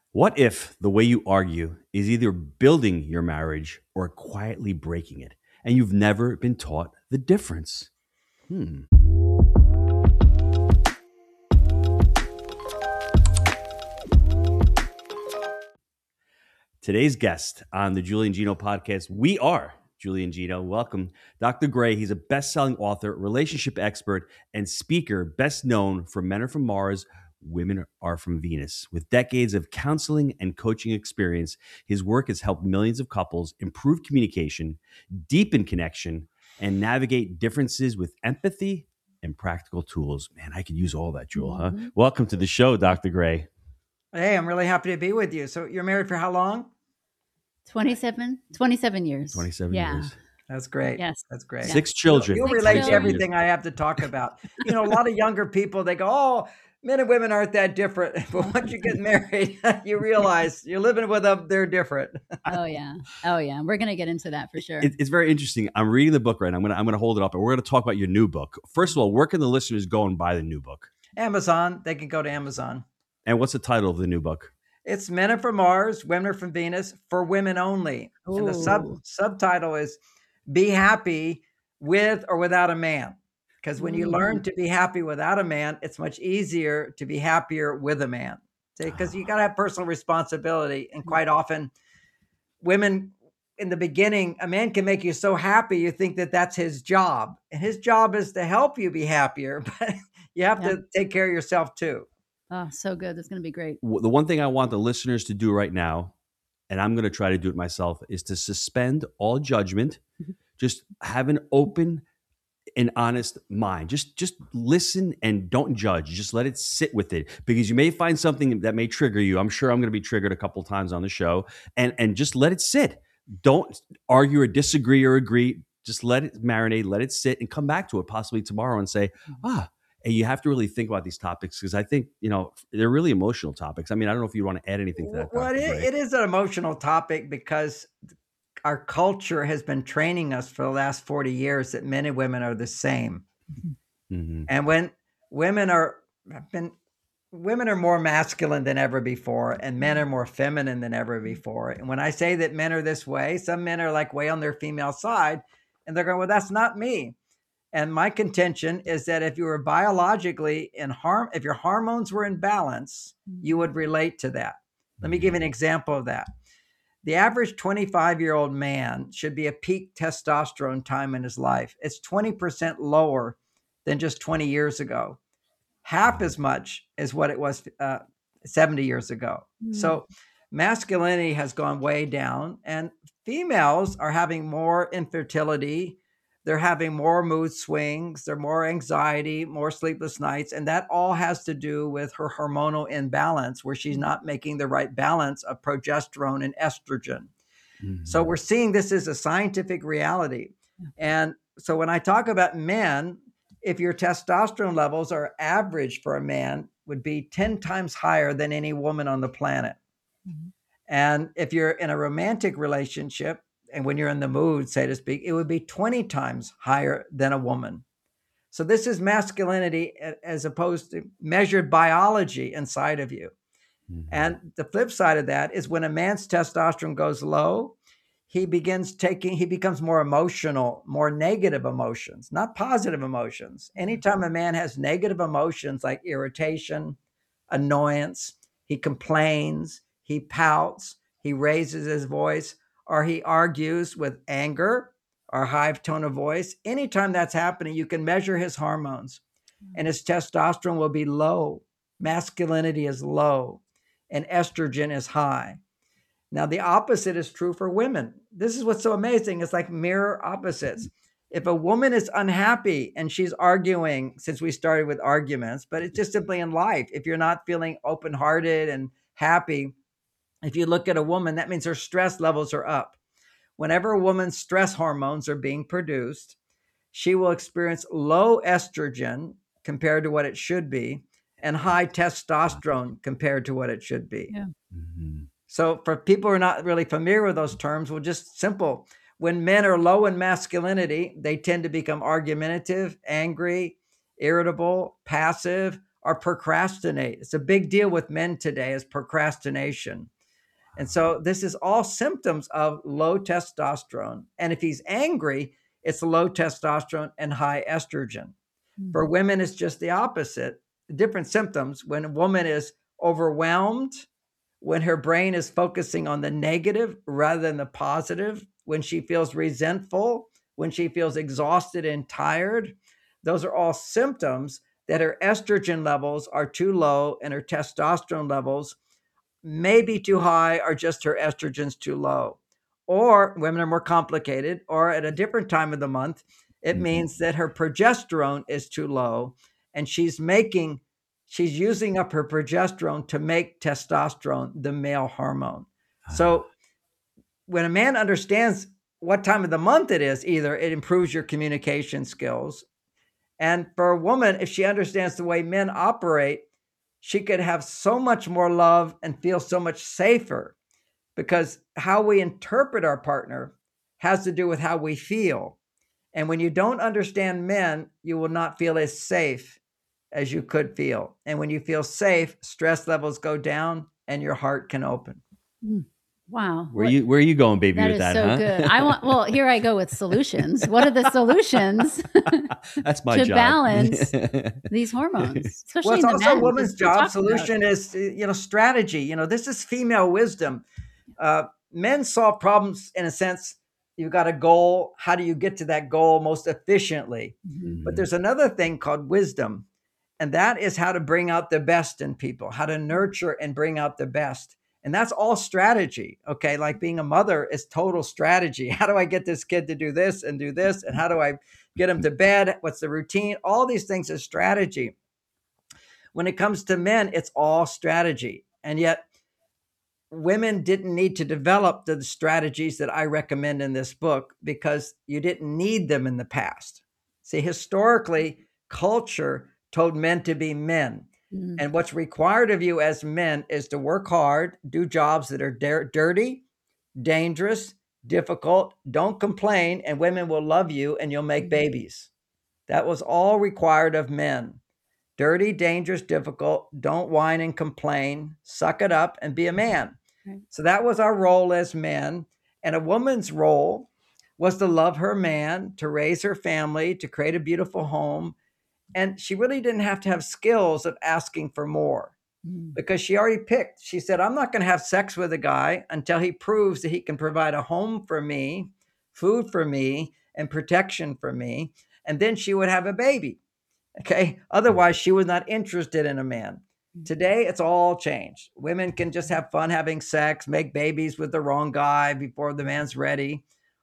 What if the way you argue is either building your marriage or quietly breaking it, and you've never been taught the difference? Hmm. Today's guest on the Julie and Gino podcast, we are Julie and Gino. Welcome, Dr. Gray. He's a best-selling author, relationship expert, and speaker, best known for Men Are From Mars, Women Are From Venus. With decades of counseling and coaching experience, his work has helped millions of couples improve communication, deepen connection, and navigate differences with empathy and practical tools. Man, I could use all that, Jewel, huh? Welcome to the show, Dr. Gray. Hey, I'm really happy to be with you. So you're married for how long? 27 years. 27 years. That's great. Yes. That's great. 6 children. You'll relate to everything I have to talk about. You know, a lot of younger people, they go, oh, men and women aren't that different. But once you get married, you realize you're living with them, they're different. Oh, yeah. We're going to get into that for sure. It's very interesting. I'm reading the book right now. I'm going to hold it up, and we're going to talk about your new book. First of all, where can the listeners go and buy the new book? Amazon. They can go to Amazon. And what's the title of the new book? It's Men Are From Mars, Women Are From Venus, for women only. Ooh. And the subtitle is Be Happy With or Without a Man. Because when you learn to be happy without a man, it's much easier to be happier with a man. Because you got to have personal responsibility. And quite often, women in the beginning, a man can make you so happy, you think that that's his job. And his job is to help you be happier, but you have to take care of yourself too. Oh, so good. That's going to be great. The one thing I want the listeners to do right now, and I'm going to try to do it myself, is to suspend all judgment. Just have an open and honest mind. Just listen and don't judge. Just let it sit with it, because you may find something that may trigger you. I'm sure I'm going to be triggered a couple times on the show, and just let it sit. Don't argue or disagree or agree. Just let it marinate, let it sit, and come back to it possibly tomorrow and say, and you have to really think about these topics, because I think, they're really emotional topics. I mean, I don't know if you want to add anything to that. Well, it is an emotional topic because our culture has been training us for the last 40 years that men and women are the same. Mm-hmm. And when women are more masculine than ever before, and men are more feminine than ever before. And when I say that men are this way, some men are like way on their female side, and they're going, well, that's not me. And my contention is that if you were biologically if your hormones were in balance, you would relate to that. Let me give you an example of that. The average 25-year-old man should be a peak testosterone time in his life. It's 20% lower than just 20 years ago. Half as much as what it was 70 years ago. So masculinity has gone way down, and females are having more infertility. They're having more mood swings, they're more anxiety, more sleepless nights. And that all has to do with her hormonal imbalance, where she's not making the right balance of progesterone and estrogen. Mm-hmm. So we're seeing this as a scientific reality. And so when I talk about men, if your testosterone levels are average for a man, would be 10 times higher than any woman on the planet. Mm-hmm. And if you're in a romantic relationship, and when you're in the mood, so to speak, it would be 20 times higher than a woman. So this is masculinity as opposed to measured biology inside of you. Mm-hmm. And the flip side of that is when a man's testosterone goes low, he becomes more emotional, more negative emotions, not positive emotions. Anytime a man has negative emotions like irritation, annoyance, he complains, he pouts, he raises his voice, or he argues with anger or high tone of voice. Anytime that's happening, you can measure his hormones, and his testosterone will be low. Masculinity is low, and estrogen is high. Now, the opposite is true for women. This is what's so amazing. It's like mirror opposites. If a woman is unhappy and she's arguing, since we started with arguments, but it's just simply in life, if you're not feeling open-hearted and happy, if you look at a woman, that means her stress levels are up. Whenever a woman's stress hormones are being produced, she will experience low estrogen compared to what it should be, and high testosterone compared to what it should be. Yeah. Mm-hmm. So for people who are not really familiar with those terms, well, just simple. When men are low in masculinity, they tend to become argumentative, angry, irritable, passive, or procrastinate. It's a big deal with men today is procrastination. And so this is all symptoms of low testosterone. And if he's angry, it's low testosterone and high estrogen. For women, it's just the opposite. Different symptoms. When a woman is overwhelmed, when her brain is focusing on the negative rather than the positive, when she feels resentful, when she feels exhausted and tired, those are all symptoms that her estrogen levels are too low and her testosterone levels may be too high or just her estrogen's too low. Or women are more complicated, or at a different time of the month, it means that her progesterone is too low and she's using up her progesterone to make testosterone, the male hormone. So when a man understands what time of the month it is, either it improves your communication skills. And for a woman, if she understands the way men operate, she could have so much more love and feel so much safer, because how we interpret our partner has to do with how we feel. And when you don't understand men, you will not feel as safe as you could feel. And when you feel safe, stress levels go down and your heart can open. Wow. Where are you going, baby, That with is that? so good. Well, here I go with solutions. What are the solutions That's my to job. balance these hormones? Especially Well, it's in the also a men, woman's because we're job. talking about- Solution is, strategy. This is female wisdom. Men solve problems in a sense. You've got a goal. How do you get to that goal most efficiently? But there's another thing called wisdom, and that is how to bring out the best in people, how to nurture and bring out the best. And that's all strategy. Okay. Like being a mother is total strategy. How do I get this kid to do this? And how do I get him to bed? What's the routine? All these things is strategy. When it comes to men, it's all strategy. And yet women didn't need to develop the strategies that I recommend in this book because you didn't need them in the past. See, historically, culture told men to be men. And what's required of you as men is to work hard, do jobs that are dirty, dangerous, difficult, don't complain, and women will love you and you'll make babies. That was all required of men. Dirty, dangerous, difficult, don't whine and complain, suck it up and be a man. Right. So that was our role as men. And a woman's role was to love her man, to raise her family, to create a beautiful home. And she really didn't have to have skills of asking for more because she already picked. She said, I'm not going to have sex with a guy until he proves that he can provide a home for me, food for me, and protection for me. And then she would have a baby. Okay. Otherwise, she was not interested in a man. Today, it's all changed. Women can just have fun having sex, make babies with the wrong guy before the man's ready.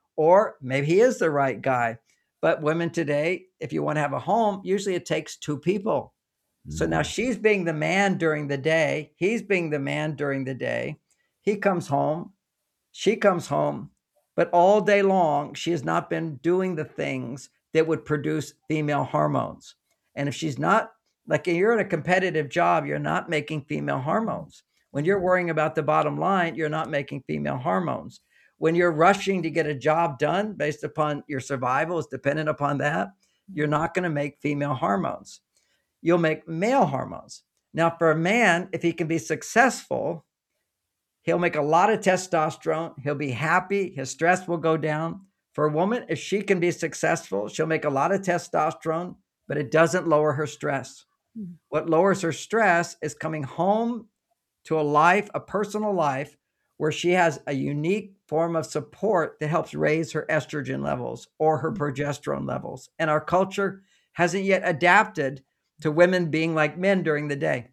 Or maybe he is the right guy. But women today, if you want to have a home, usually it takes two people. So now she's being the man during the day. He's being the man during the day. He comes home. She comes home. But all day long, she has not been doing the things that would produce female hormones. And if she's not, like you're in a competitive job, you're not making female hormones. When you're worrying about the bottom line, you're not making female hormones. When you're rushing to get a job done based upon your survival is dependent upon that, you're not going to make female hormones. You'll make male hormones. Now, for a man, if he can be successful, he'll make a lot of testosterone. He'll be happy. His stress will go down. For a woman, if she can be successful, she'll make a lot of testosterone, but it doesn't lower her stress. What lowers her stress is coming home to a personal life, where she has a unique form of support that helps raise her estrogen levels or her progesterone levels. And our culture hasn't yet adapted to women being like men during the day.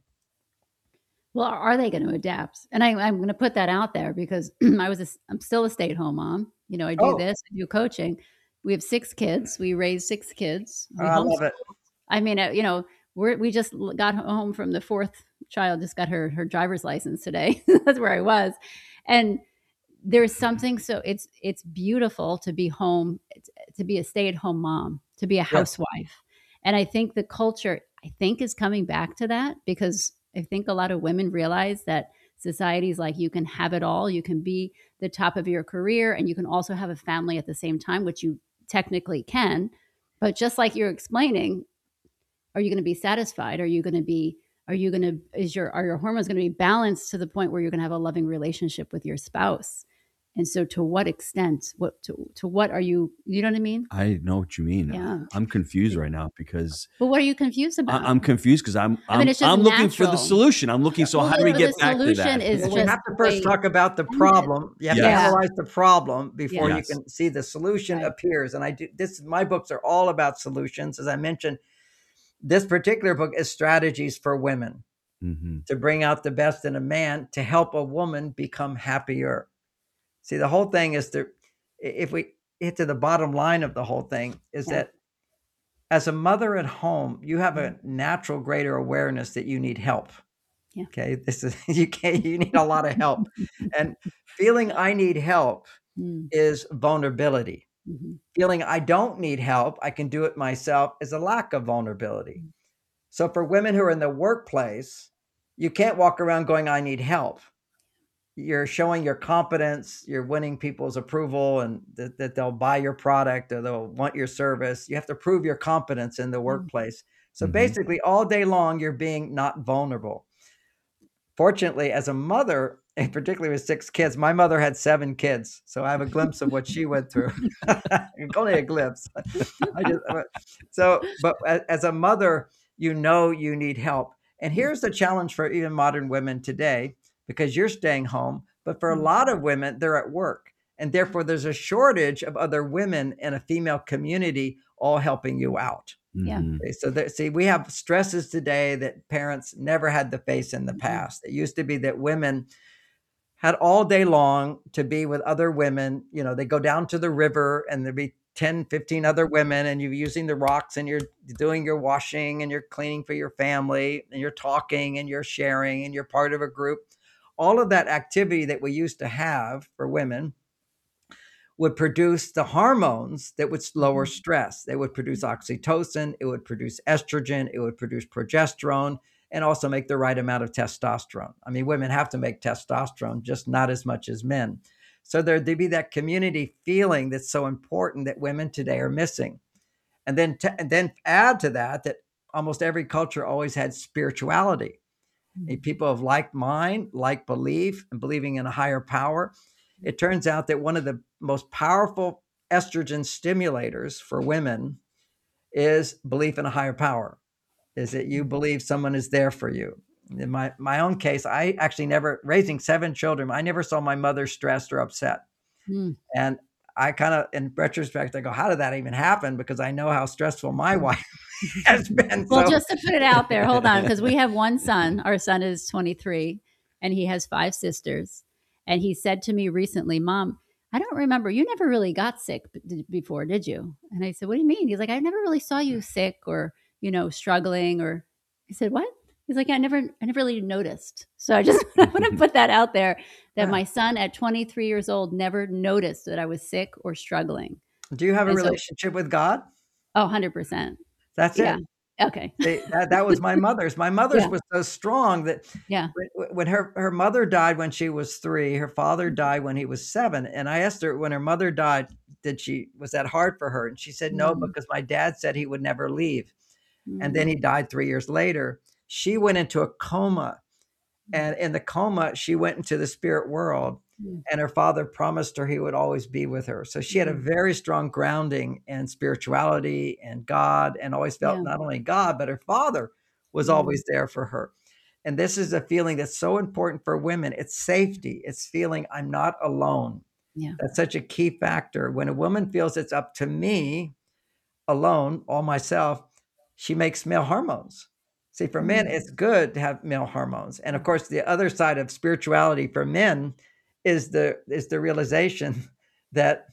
Well, are they going to adapt? And I'm going to put that out there because I'm still a stay-at-home mom. I do this, I do coaching. We have 6 kids. We raise 6 kids. I love it. I mean, we just got home from the 4th child, just got her driver's license today. That's where I was. And there's something, so it's beautiful to be home, to be a stay-at-home mom, to be a housewife. Yeah. And I think the culture, is coming back to that, because I think a lot of women realize that society's like, you can have it all. You can be the top of your career and you can also have a family at the same time, which you technically can. But just like you're explaining, are you going to be satisfied? Are you going to are your hormones going to be balanced to the point where you're going to have a loving relationship with your spouse? And so to what extent, to what are you know what I mean? I know what you mean. Yeah. I'm confused right now because But what are you confused about? I'm confused because I'm it's just looking for the natural. solution. I'm looking. So how do we get back to solution that? is Well, we just have to first talk about the end it. problem. You have to Yes. analyze the problem before you Yes. can see the solution Right. appears. And my books are all about solutions. As I mentioned, this particular book is strategies for women to bring out the best in a man to help a woman become happier. See, the whole thing is if we get to the bottom line of the whole thing is that as a mother at home, you have a natural greater awareness that you need help. Yeah. Okay. You need a lot of help. And feeling I need help is vulnerability. Feeling I don't need help, I can do it myself, is a lack of vulnerability. So for women who are in the workplace, you can't walk around going, I need help. You're showing your competence, you're winning people's approval, and that they'll buy your product or they'll want your service. You have to prove your competence in the workplace. So basically all day long, you're being not vulnerable. Fortunately, as a mother, and particularly with 6 kids, my mother had 7 kids. So I have a glimpse of what she went through. Only a glimpse. But as a mother, you need help. And here's the challenge for even modern women today, because you're staying home. But for a lot of women, they're at work. And therefore, there's a shortage of other women in a female community all helping you out. Yeah. Okay, so we have stresses today that parents never had to face in the past. It used to be that women had all day long to be with other women. You know, they go down to the river and there'd be 10, 15 other women, and you're using the rocks and you're doing your washing and you're cleaning for your family and you're talking and you're sharing and you're part of a group. All of that activity that we used to have for women would produce the hormones that would lower stress. They would produce oxytocin, it would produce estrogen, it would produce progesterone, and also make the right amount of testosterone. I mean, women have to make testosterone, just not as much as men. So there'd be that community feeling that's so important that women today are missing. And then add to that almost every culture always had spirituality. People of like mind, like belief, and believing in a higher power. It turns out that one of the most powerful estrogen stimulators for women is belief in a higher power, is that you believe someone is there for you. In my own case, I actually never, raising 7 children, I never saw my mother stressed or upset. And I kind of, in retrospect, I go, how did that even happen? Because I know how stressful my wife has been. Well, just to put it out there, hold on, because we have one son. Our son is 23 and he has 5 sisters. And he said to me recently, Mom, I don't remember, you never really got sick before, did you? And I said, what do you mean? He's like, I never really saw you sick or, struggling. Or I said, what? He's like, I never really noticed. So I just want to put that out there, that my son at 23 years old never noticed that I was sick or struggling. Do you have a relationship with God? Oh, 100%. That's it. Okay. That was my mother's. My mother's was so strong that when her mother died when she was 3, her father died when he was 7. And I asked her, when her mother died, was that hard for her? And she said, no, because my dad said he would never leave. And then he died 3 years later. She went into a coma. And in the coma, she went into the spirit world. And her father promised her he would always be with her. So she had a very strong grounding in spirituality and God, and always felt not only God, but her father was always there for her. And this is a feeling that's so important for women. It's safety. It's feeling I'm not alone. Yeah. That's such a key factor. When a woman feels it's up to me alone, all myself, she makes male hormones. See, for men, it's good to have male hormones. And of course, the other side of spirituality for men is the realization that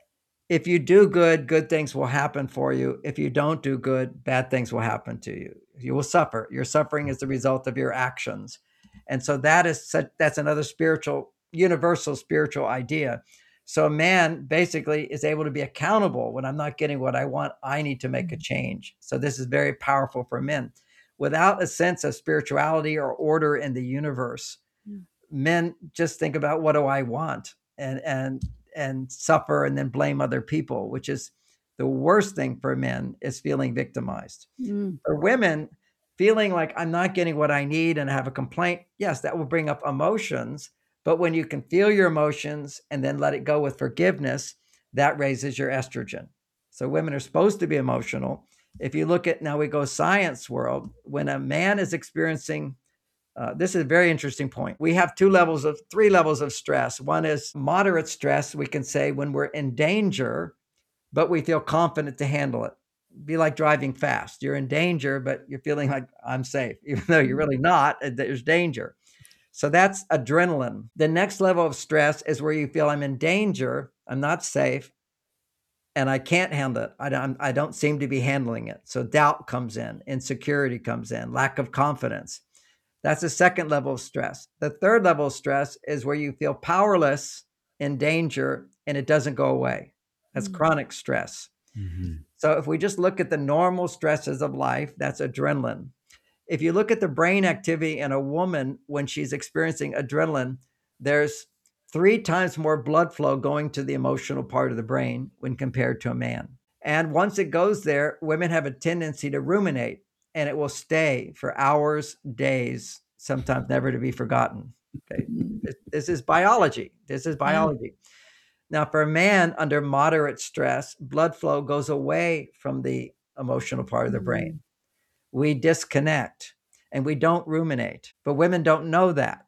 if you do good, good things will happen for you. If you don't do good, bad things will happen to you. You will suffer. Your suffering is the result of your actions. And so that's another universal spiritual idea. So a man basically is able to be accountable. When I'm not getting what I want, I need to make a change. So this is very powerful for men. Without a sense of spirituality or order in the universe, men just think about, what do I want? And suffer and then blame other people, which is the worst thing for men is feeling victimized. Mm. For women, feeling like I'm not getting what I need and have a complaint, yes, that will bring up emotions. But when you can feel your emotions and then let it go with forgiveness, that raises your estrogen. So women are supposed to be emotional. If you look at, now we go science world, when a man is experiencing, this is a very interesting point. We have three levels of stress. One is moderate stress, we can say when we're in danger, but we feel confident to handle it. Be like driving fast. You're in danger, but you're feeling like I'm safe, even though you're really not. There's danger. So that's adrenaline. The next level of stress is where you feel I'm in danger, I'm not safe, and I can't handle it. I don't seem to be handling it. So doubt comes in, insecurity comes in, lack of confidence. That's the second level of stress. The third level of stress is where you feel powerless, in danger, and it doesn't go away. That's chronic stress. Mhm. So if we just look at the normal stresses of life, that's adrenaline. If you look at the brain activity in a woman when she's experiencing adrenaline, there's 3 times more blood flow going to the emotional part of the brain when compared to a man. And once it goes there, women have a tendency to ruminate, and it will stay for hours, days, sometimes never to be forgotten. Okay. This is biology. This is biology. Now, for a man under moderate stress, blood flow goes away from the emotional part of the brain. We disconnect and we don't ruminate, but women don't know that.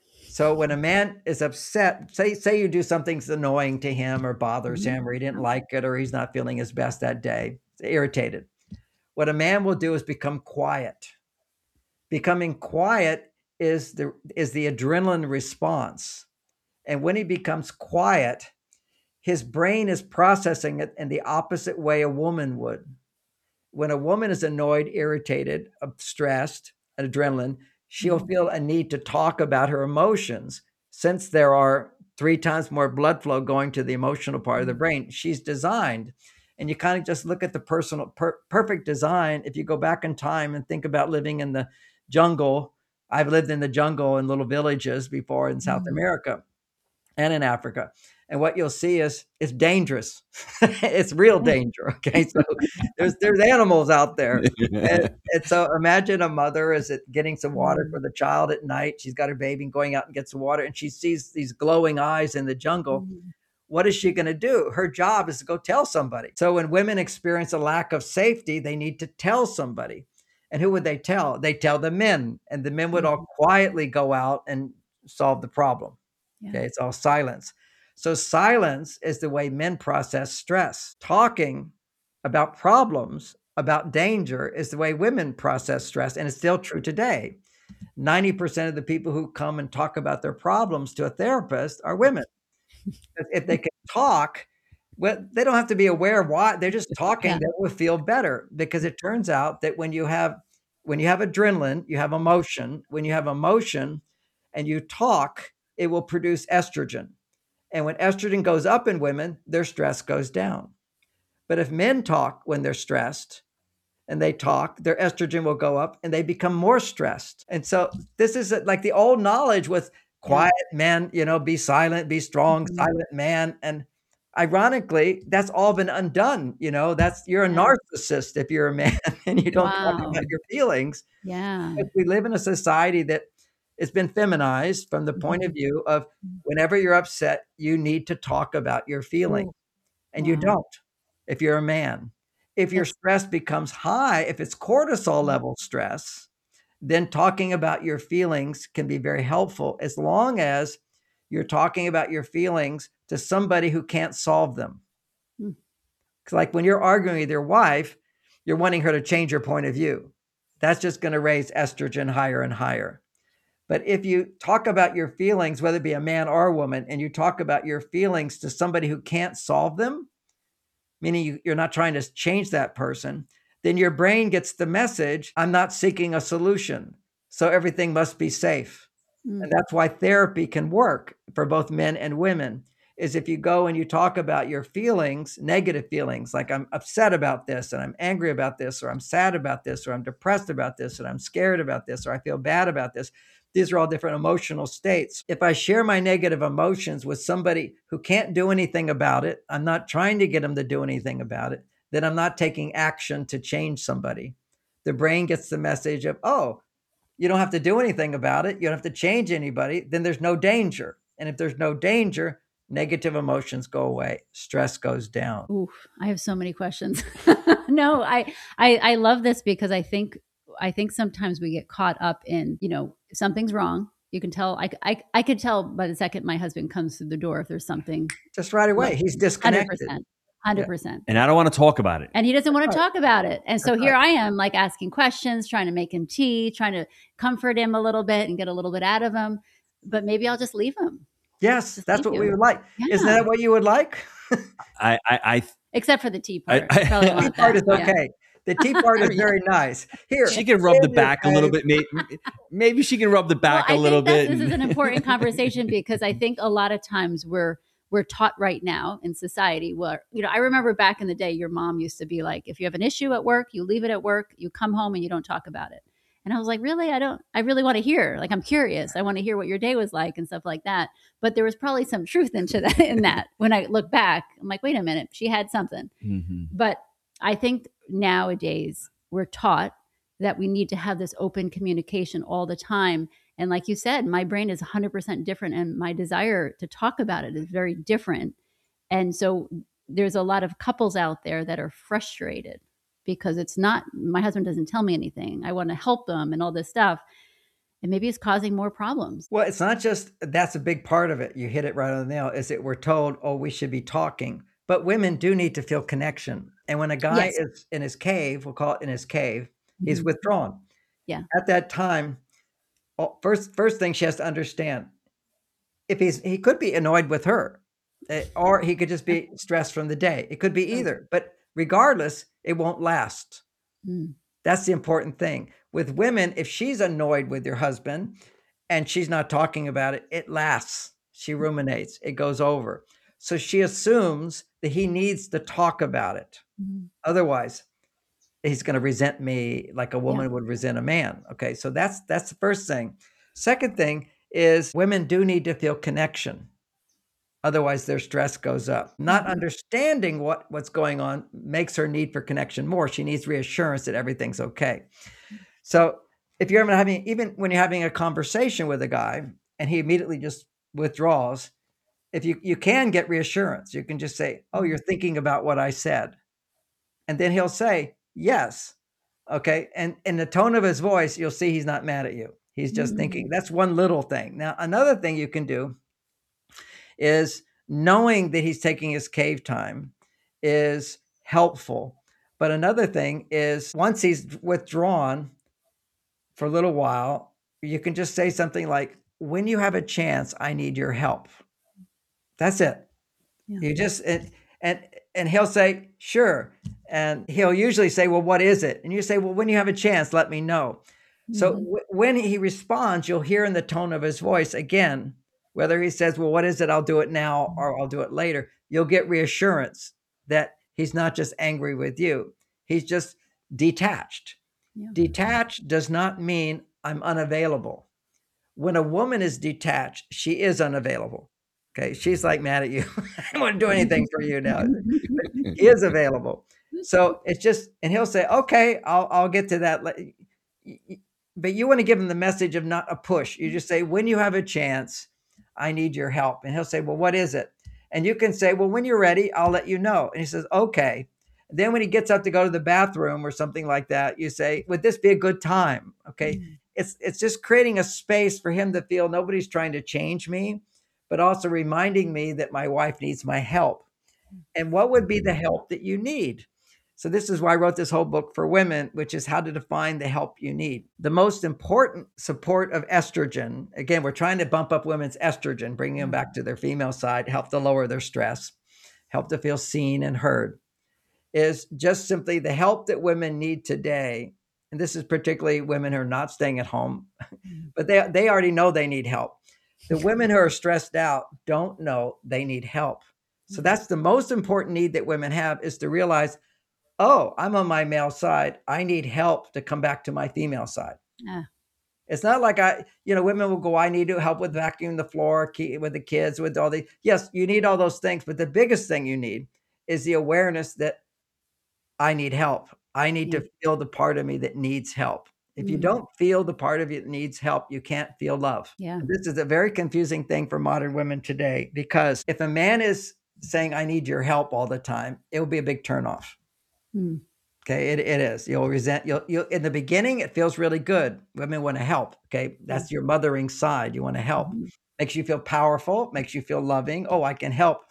So when a man is upset, say you do something that's annoying to him or bothers him, or he didn't like it, or he's not feeling his best that day, irritated. What a man will do is become quiet. Becoming quiet is the adrenaline response. And when he becomes quiet, his brain is processing it in the opposite way a woman would. When a woman is annoyed, irritated, stressed, adrenaline, she'll feel a need to talk about her emotions. Since there are 3 times more blood flow going to the emotional part of the brain, she's designed. And you kind of just look at the perfect design. If you go back in time and think about living in the jungle, I've lived in the jungle in little villages before in South America and in Africa. And what you'll see is it's dangerous. It's real danger. Okay. So there's animals out there. And so imagine a mother is getting some water for the child at night. She's got her baby and going out and gets some water, and she sees these glowing eyes in the jungle. What is she going to do? Her job is to go tell somebody. So when women experience a lack of safety, they need to tell somebody. And who would they tell? They tell the men, and the men would all quietly go out and solve the problem. Okay, it's all silence. So silence is the way men process stress. Talking about problems, about danger, is the way women process stress, and it's still true today. 90% of the people who come and talk about their problems to a therapist are women. If they can talk, well, they don't have to be aware of why. They're just talking. That will feel better, because it turns out that when you have adrenaline, you have emotion. When you have emotion and you talk, it will produce estrogen. And when estrogen goes up in women, their stress goes down. But if men talk when they're stressed and they talk, their estrogen will go up and they become more stressed. And so this is like the old knowledge with quiet men, be silent, be strong, silent man. And ironically, that's all been undone. You're a narcissist if you're a man and you don't talk about your feelings. But we live in a society that it's been feminized from the point of view of whenever you're upset, you need to talk about your feelings. And you don't if you're a man. If your stress becomes high, if it's cortisol level stress, then talking about your feelings can be very helpful, as long as you're talking about your feelings to somebody who can't solve them. Because like when you're arguing with your wife, you're wanting her to change your point of view. That's just going to raise estrogen higher and higher. But if you talk about your feelings, whether it be a man or a woman, and you talk about your feelings to somebody who can't solve them, meaning you're not trying to change that person, then your brain gets the message, I'm not seeking a solution, so everything must be safe. And that's why therapy can work for both men and women, is if you go and you talk about your feelings, negative feelings, like I'm upset about this, and I'm angry about this, or I'm sad about this, or I'm depressed about this, and I'm scared about this, or I feel bad about this. These are all different emotional states. If I share my negative emotions with somebody who can't do anything about it, I'm not trying to get them to do anything about it, then I'm not taking action to change somebody. The brain gets the message of, oh, you don't have to do anything about it. You don't have to change anybody. Then there's no danger. And if there's no danger, negative emotions go away. Stress goes down. Oof, I have so many questions. No, I love this because I think sometimes we get caught up in, something's wrong. You can tell, I could tell by the second my husband comes through the door if there's something. Just right away. He's disconnected. 100%. And I don't want to talk about it. And he doesn't want to talk about it. And so here I am, like, asking questions, trying to make him tea, trying to comfort him a little bit and get a little bit out of him. But maybe I'll just leave him. Yes, that's what we would like. Yeah. Isn't that what you would like? I Except for the tea part. Probably The want tea part that. is okay. The tea part is very nice. Here, she can rub the back a little bit. Maybe she can rub the back a little bit. This is an important conversation because I think a lot of times we're taught right now in society where, I remember back in the day, your mom used to be like, if you have an issue at work, you leave it at work, you come home and you don't talk about it. And I was like, really? I really want to hear, like, I'm curious. I want to hear what your day was like and stuff like that. But there was probably some truth in that. When I look back, I'm like, wait a minute, she had something. Mm-hmm. But I think nowadays we're taught that we need to have this open communication all the time. And like you said, my brain is 100% different and my desire to talk about it is very different. And so there's a lot of couples out there that are frustrated because it's not, my husband doesn't tell me anything. I want to help them and all this stuff. And maybe it's causing more problems. Well, it's not just, that's a big part of it. You hit it right on the nail, is that we're told, oh, we should be talking. But women do need to feel connection. And when a guy is in his cave, we'll call it in his cave, he's withdrawn. Yeah. At that time, first thing she has to understand, if he could be annoyed with her, or he could just be stressed from the day. It could be either. But regardless, it won't last. That's the important thing. With women, if she's annoyed with your husband and she's not talking about it, it lasts. She ruminates. It goes over. So she assumes that he needs to talk about it. Otherwise, he's going to resent me like a woman would resent a man. Okay, so that's the first thing. Second thing is women do need to feel connection. Otherwise, their stress goes up. Not understanding what's going on makes her need for connection more. She needs reassurance that everything's okay. So if you're even when you're having a conversation with a guy and he immediately just withdraws, if you can get reassurance, you can just say, oh, you're thinking about what I said. And then he'll say, yes. Okay. And in the tone of his voice, you'll see he's not mad at you. He's just thinking. That's one little thing. Now, another thing you can do is knowing that he's taking his cave time is helpful. But another thing is once he's withdrawn for a little while, you can just say something like, when you have a chance, I need your help. That's it. Yeah. You just, and he'll say, sure. And he'll usually say, well, what is it? And you say, well, when you have a chance, let me know. So when he responds, you'll hear in the tone of his voice again, whether he says, well, what is it? I'll do it now or I'll do it later. You'll get reassurance that he's not just angry with you. He's just detached. Yeah. Detached does not mean I'm unavailable. When a woman is detached, she is unavailable. Okay. She's like mad at you. I don't want to do anything for you now. He is available. So it's just, and he'll say, okay, I'll get to that. But you want to give him the message of not a push. You just say, when you have a chance, I need your help. And he'll say, well, what is it? And you can say, well, when you're ready, I'll let you know. And he says, okay. Then when he gets up to go to the bathroom or something like that, you say, would this be a good time? Okay. It's just creating a space for him to feel nobody's trying to change me, but also reminding me that my wife needs my help. And what would be the help that you need? So this is why I wrote this whole book for women, which is how to define the help you need. The most important support of estrogen, again, we're trying to bump up women's estrogen, bringing them back to their female side, help to lower their stress, help to feel seen and heard, is just simply the help that women need today. And this is particularly women who are not staying at home, but they already know they need help. The women who are stressed out don't know they need help. So that's the most important need that women have, is to realize, oh, I'm on my male side. I need help to come back to my female side. Yeah. It's not like women will go, I need to help with vacuuming the floor, with the kids, with all the, yes, you need all those things. But the biggest thing you need is the awareness that I need help. I need Yeah. to feel the part of me that needs help. If you Mm. don't feel the part of you that needs help, you can't feel love. Yeah. This is a very confusing thing for modern women today, because if a man is saying, I need your help all the time, it will be a big turnoff. Mm. Okay, it is. You'll resent, you'll in the beginning, it feels really good. Women want to help. Okay, that's your mothering side. You want to help. Mhm. Makes you feel powerful, makes you feel loving. Oh, I can help.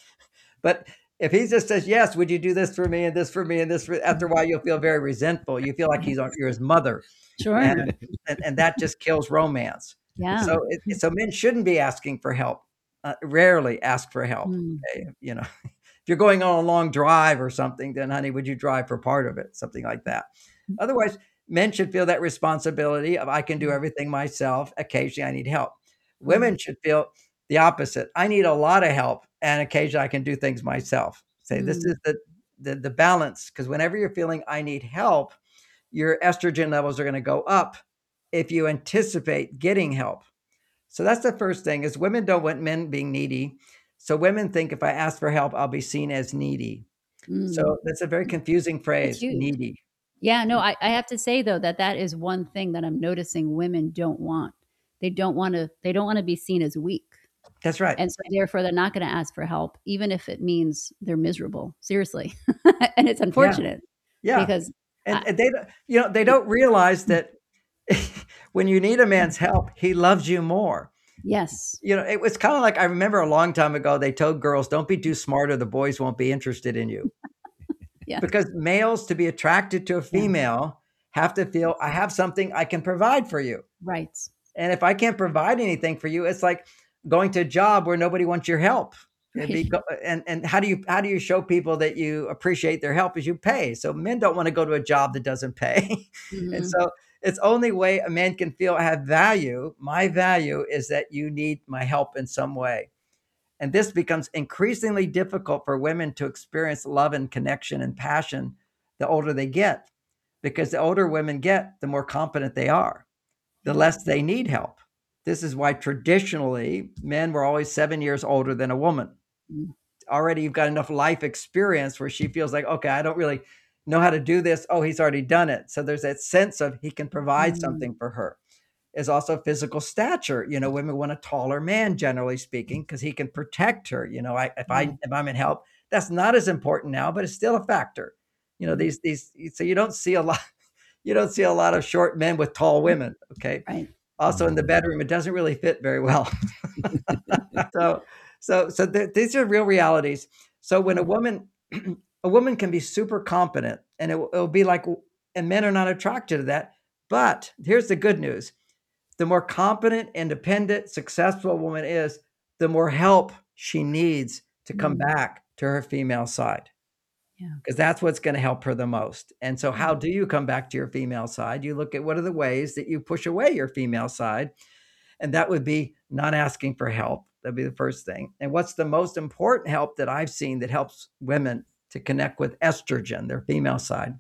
But if he just says, yes, would you do this for me and this for me and this for, after a while, you'll feel very resentful. You feel like you're his mother. Sure. And that just kills romance. Yeah. So so men shouldn't be asking for help. Rarely ask for help. Mm. Okay? You know, if you're going on a long drive or something, then honey, would you drive for part of it? Something like that. Otherwise, men should feel that responsibility of I can do everything myself. Occasionally, I need help. Women should feel the opposite. I need a lot of help, and occasionally I can do things myself. Say this is the balance, because whenever you're feeling I need help, your estrogen levels are going to go up if you anticipate getting help. So that's the first thing, is women don't want men being needy. So women think if I ask for help, I'll be seen as needy. Mm. So that's a very confusing It's phrase, huge. needy. Yeah, no, I have to say though that is one thing that I'm noticing women don't want. They don't want to be seen as weak. That's right. And so therefore they're not going to ask for help, even if it means they're miserable. Seriously. And it's Yeah. unfortunate Yeah. because And they don't, they don't realize that when you need a man's help, he loves you more. yes. It was kind of like, I remember a long time ago, they told girls, don't be too smart or the boys won't be interested in you. Yeah. Because males, to be attracted to a female, have to feel I have something I can provide for you. Right. And if I can't provide anything for you, it's like going to a job where nobody wants your help. Right. And how do you show people that you appreciate their help? Is you pay. So men don't want to go to a job that doesn't pay. And Mhm. so it's only way a man can feel I have value. My value is that you need my help in some way. And this becomes increasingly difficult for women to experience love and connection and passion the older they get, because the older women get, the more competent they are, the less they need help. This is why traditionally men were always 7 years older than a woman. Mm. Already you've got enough life experience where she feels like, okay, I don't really know how to do this. Oh, he's already done it. So there's that sense of he can provide something for her. Is also physical stature. Women want a taller man, generally speaking, because he can protect her. If I'm in help, that's not as important now, but it's still a factor. These so you don't see a lot. You don't see a lot of short men with tall women. Okay. Right. Also in the bedroom, it doesn't really fit very well. These are real realities. So when a woman can be super competent, and it'll be like, and men are not attracted to that. But here's the good news. The more competent, independent, successful a woman is, the more help she needs to come back to her female side. Yeah. Because that's what's going to help her the most. And so how do you come back to your female side? You look at what are the ways that you push away your female side. And that would be not asking for help. That'd be the first thing. And what's the most important help that I've seen that helps women to connect with estrogen, their female side,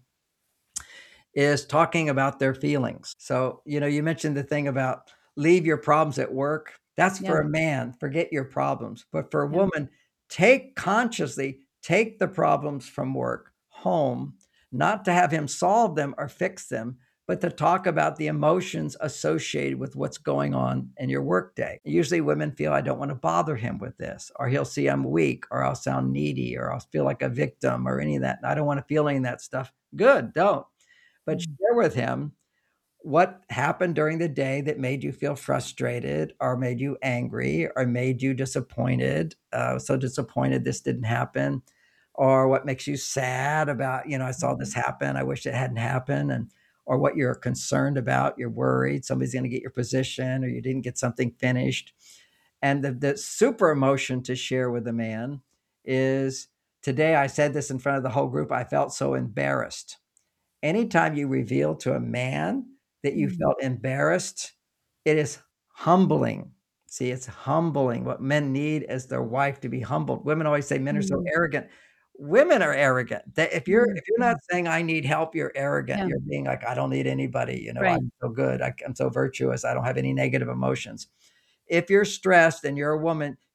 is talking about their feelings. So, you mentioned the thing about leave your problems at work. That's for a man, forget your problems. But for a woman, consciously take the problems from work home, not to have him solve them or fix them, but to talk about the emotions associated with what's going on in your workday. Usually women feel I don't want to bother him with this, or he'll see I'm weak, or I'll sound needy, or I'll feel like a victim, or any of that. I don't want to feel any of that stuff. Good, don't. But share with him what happened during the day that made you feel frustrated or made you angry or made you disappointed. So disappointed this didn't happen. Or what makes you sad about, I saw this happen. I wish it hadn't happened. Or what you're concerned about. You're worried somebody's going to get your position, or you didn't get something finished. And the super emotion to share with a man is, today I said this in front of the whole group, I felt so embarrassed. Anytime you reveal to a man that you felt embarrassed, it is humbling. See, it's humbling. What men need is their wife to be humbled. Women always say men are so arrogant. Women are arrogant. If you're not saying I need help, you're arrogant. Yeah. You're being like, I don't need anybody. Right. I'm so good. I'm so virtuous. I don't have any negative emotions. If you're stressed and you're a woman,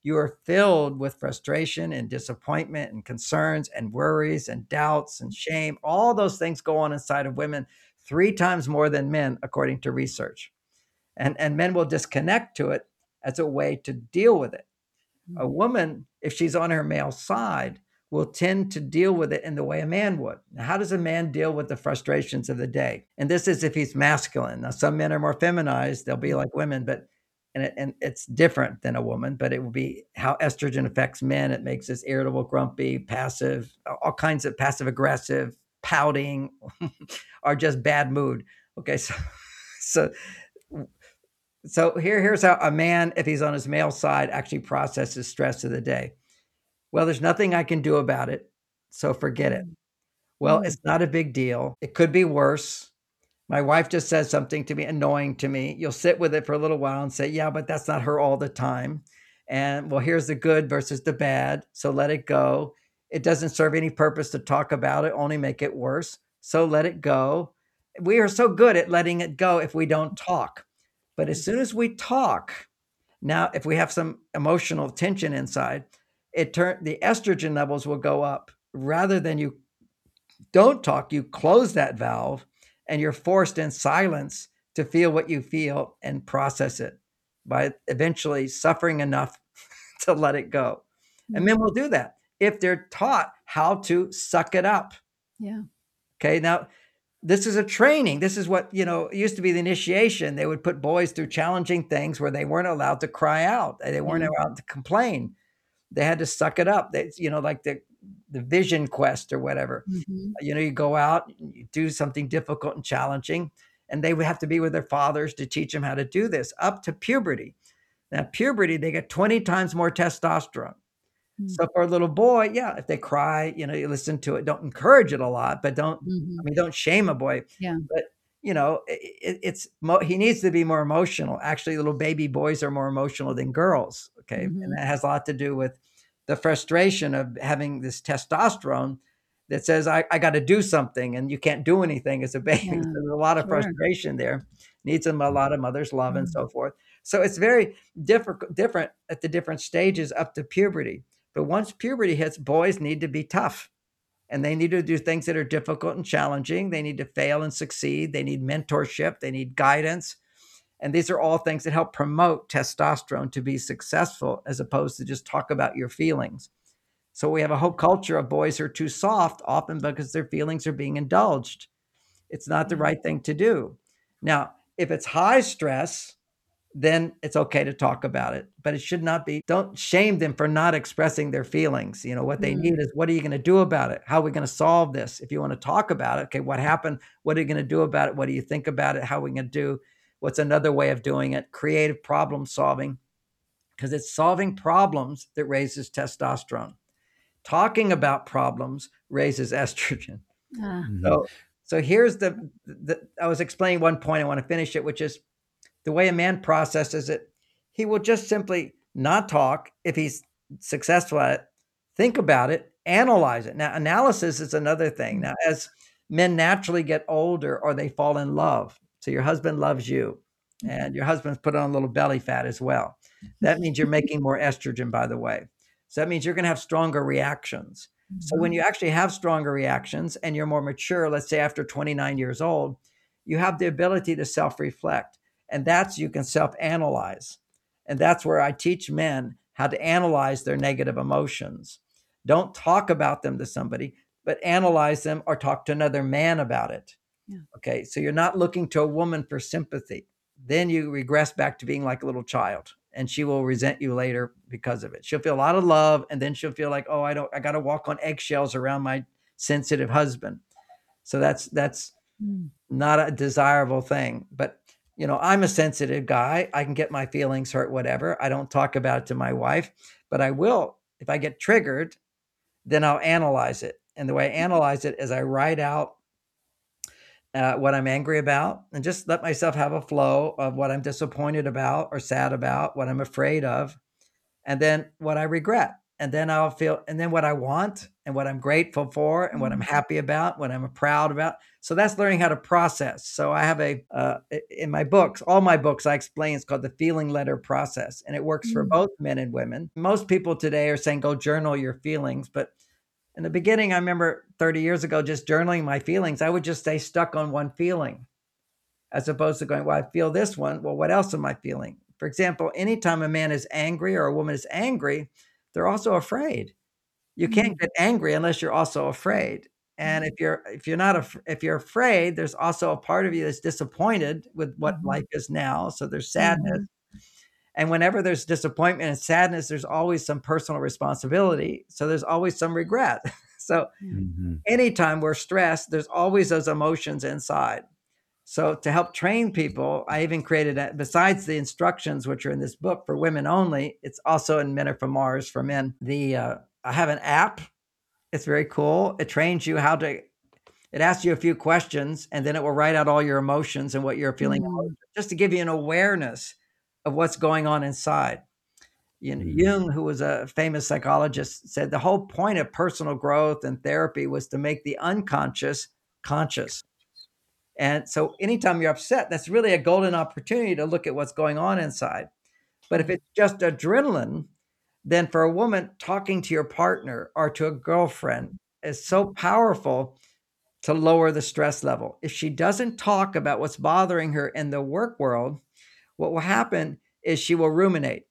you are filled with frustration and disappointment and concerns and worries and doubts and shame. All those things go on inside of women 3 times more than men, according to research. And men will disconnect to it as a way to deal with it. A woman, if she's on her male side, will tend to deal with it in the way a man would. Now, how does a man deal with the frustrations of the day? And this is if he's masculine. Now, some men are more feminized; they'll be like women, but and it's different than a woman. But it will be how estrogen affects men. It makes us irritable, grumpy, passive, all kinds of passive aggressive, pouting, or just bad mood. Okay, so here's how a man, if he's on his male side, actually processes stress of the day. Well, there's nothing I can do about it, so forget it. Well, it's not a big deal. It could be worse. My wife just said something to me, annoying to me. You'll sit with it for a little while and say, yeah, but that's not her all the time. And well, here's the good versus the bad. So let it go. It doesn't serve any purpose to talk about it, only make it worse. So let it go. We are so good at letting it go if we don't talk. But as soon as we talk, now, if we have some emotional tension inside, the estrogen levels will go up. Rather than you don't talk, you close that valve and you're forced in silence to feel what you feel and process it by eventually suffering enough to let it go. And men will do that if they're taught how to suck it up. Yeah. Okay. Now, this is a training. This is what, it used to be the initiation. They would put boys through challenging things where they weren't allowed to cry out. They weren't allowed to complain. They had to suck it up. They, like the vision quest or whatever. You go out, you do something difficult and challenging, and they would have to be with their fathers to teach them how to do this up to puberty. Now, puberty, they get 20 times more testosterone. So for a little boy, yeah, if they cry, you listen to it. Don't encourage it a lot, but don't shame a boy. Yeah. But he needs to be more emotional. Actually, little baby boys are more emotional than girls. Okay, and that has a lot to do with the frustration of having this testosterone that says I got to do something, and you can't do anything as a baby. Yeah, So there's a lot of frustration there. Needs a lot of mother's love and so forth. So it's very different at the different stages up to puberty. But once puberty hits, boys need to be tough. And they need to do things that are difficult and challenging. They need to fail and succeed. They need mentorship. They need guidance. And these are all things that help promote testosterone to be successful, as opposed to just talk about your feelings. So we have a whole culture of boys who are too soft, often because their feelings are being indulged. It's not the right thing to do. Now, if it's high stress, then it's okay to talk about it, but it should not be. Don't shame them for not expressing their feelings. What they need is, what are you going to do about it? How are we going to solve this? If you want to talk about it, okay, what happened? What are you going to do about it? What do you think about it? How are we going to do? What's another way of doing it? Creative problem solving, because it's solving problems that raises testosterone. Talking about problems raises estrogen. So here's I was explaining one point. I want to finish it, which is, the way a man processes it, he will just simply not talk if he's successful at it, think about it, analyze it. Now, analysis is another thing. Now, as men naturally get older or they fall in love, so your husband loves you and your husband's put on a little belly fat as well. That means you're making more estrogen, by the way. So that means you're going to have stronger reactions. So when you actually have stronger reactions and you're more mature, let's say after 29 years old, you have the ability to self-reflect. And you can self-analyze. And that's where I teach men how to analyze their negative emotions. Don't talk about them to somebody, but analyze them or talk to another man about it. Yeah. Okay, so you're not looking to a woman for sympathy. Then you regress back to being like a little child, and she will resent you later because of it. She'll feel a lot of love, and then she'll feel like, oh, I got to walk on eggshells around my sensitive husband. So that's not a desirable thing. But I'm a sensitive guy. I can get my feelings hurt, whatever. I don't talk about it to my wife, but I will. If I get triggered, then I'll analyze it. And the way I analyze it is I write out what I'm angry about, and just let myself have a flow of what I'm disappointed about or sad about, what I'm afraid of, and then what I regret. and then I'll feel, and then what I want and what I'm grateful for and what I'm happy about, what I'm proud about. So that's learning how to process. So I have in my books, all my books, I explain, it's called the feeling letter process, and it works for both men and women. Most people today are saying, go journal your feelings. But in the beginning, I remember 30 years ago, just journaling my feelings, I would just stay stuck on one feeling as opposed to going, well, I feel this one. Well, what else am I feeling? For example, anytime a man is angry or a woman is angry, they're also afraid. You can't get angry unless you're also afraid. And if you're afraid, there's also a part of you that's disappointed with what life is now. So there's sadness. And whenever there's disappointment and sadness, there's always some personal responsibility. So there's always some regret. So anytime we're stressed, there's always those emotions inside. So to help train people, I even created, besides the instructions, which are in this book for women only, it's also in Men Are From Mars for men. I have an app. It's very cool. It trains you it asks you a few questions, and then it will write out all your emotions and what you're feeling, just to give you an awareness of what's going on inside. Jung, who was a famous psychologist, said the whole point of personal growth and therapy was to make the unconscious conscious. And so anytime you're upset, that's really a golden opportunity to look at what's going on inside. But if it's just adrenaline, then for a woman, talking to your partner or to a girlfriend is so powerful to lower the stress level. If she doesn't talk about what's bothering her in the work world, what will happen is she will ruminate.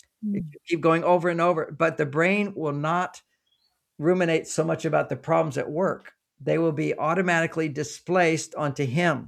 Keep going over and over, but the brain will not ruminate so much about the problems at work. They will be automatically displaced onto him.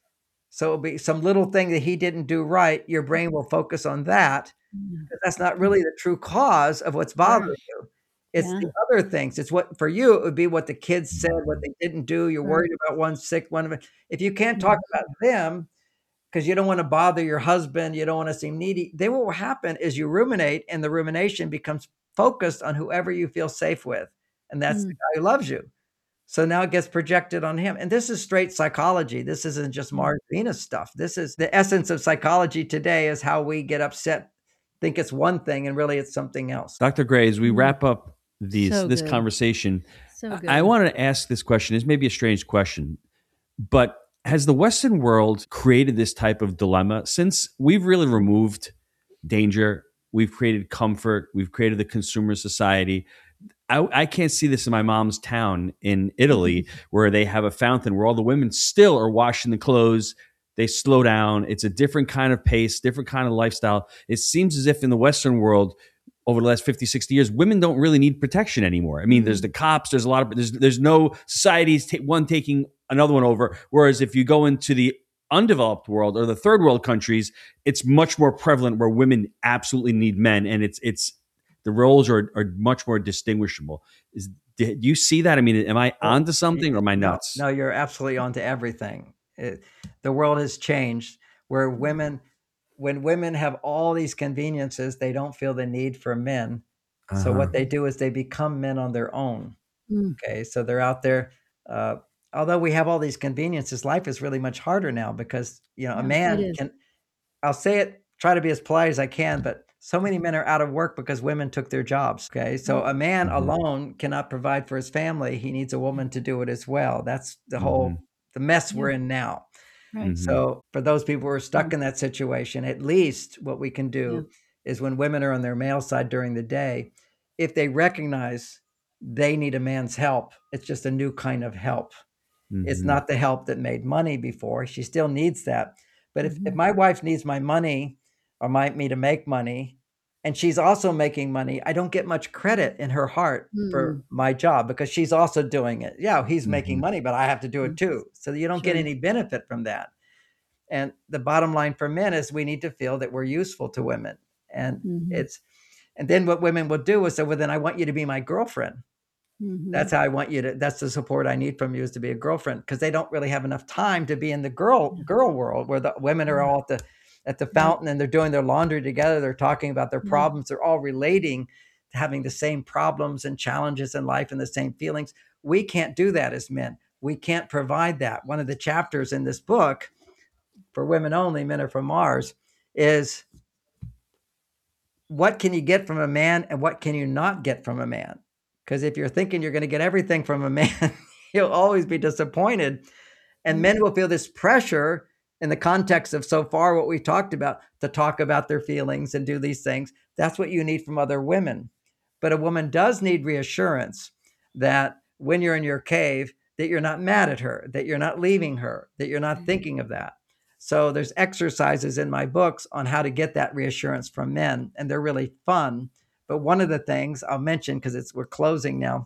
So it'll be some little thing that he didn't do right. Your brain will focus on that. But that's not really the true cause of what's bothering you. It's the other things. It's what, for you, it would be what the kids said, what they didn't do. You're worried about one sick, one of it. If you can't talk about them because you don't want to bother your husband, you don't want to seem needy, then what will happen is you ruminate, and the rumination becomes focused on whoever you feel safe with. And that's the guy who loves you. So now it gets projected on him. And this is straight psychology. This isn't just Mars Venus stuff. This is the essence of psychology today, is how we get upset, think it's one thing, and really it's something else. Dr. Gray, as we wrap up this conversation, I wanted to ask this question. It's maybe a strange question, but has the Western world created this type of dilemma? Since we've really removed danger, we've created comfort, we've created the consumer society. I can't see this in my mom's town in Italy, where they have a fountain where all the women still are washing the clothes. They slow down. It's a different kind of pace, different kind of lifestyle. It seems as if in the Western world, over the last 50, 60 years, women don't really need protection anymore. I mean, there's the cops, there's a lot of, there's no societies, one taking another one over. Whereas if you go into the undeveloped world or the third world countries, it's much more prevalent where women absolutely need men. And it's the roles are much more distinguishable. Do you see that? I mean, am I onto something, or am I nuts? No, you're absolutely onto everything. The world has changed where when women have all these conveniences, they don't feel the need for men. So what they do is they become men on their own. Okay. So they're out there. Although we have all these conveniences, life is really much harder now because, a man can, I'll say it, try to be as polite as I can, but so many men are out of work because women took their jobs. Okay. So a man alone cannot provide for his family. He needs a woman to do it as well. That's the mess we're in now. Right. So for those people who are stuck in that situation, at least what we can do is when women are on their male side during the day, if they recognize they need a man's help, it's just a new kind of help. It's not the help that made money before. She still needs that. But if my wife needs my money or me to make money, and she's also making money, I don't get much credit in her heart for my job because she's also doing it. Yeah, he's making money, but I have to do it too. So you don't get any benefit from that. And the bottom line for men is we need to feel that we're useful to women. And and then what women will do is say, well, then I want you to be my girlfriend. That's how I want you to, that's the support I need from you, is to be a girlfriend, because they don't really have enough time to be in the girl world where the women are all at the fountain and they're doing their laundry together. They're talking about their problems. They're all relating to having the same problems and challenges in life and the same feelings. We can't do that as men. We can't provide that. One of the chapters in this book for women only, Men Are From Mars, is what can you get from a man and what can you not get from a man? Because if you're thinking you're going to get everything from a man, you'll always be disappointed. And men will feel this pressure in the context of so far what we've talked about to talk about their feelings and do these things. That's what you need from other women. But a woman does need reassurance that when you're in your cave, that you're not mad at her, that you're not leaving her, that you're not thinking of that. So there's exercises in my books on how to get that reassurance from men, and they're really fun. But one of the things I'll mention, because we're closing now,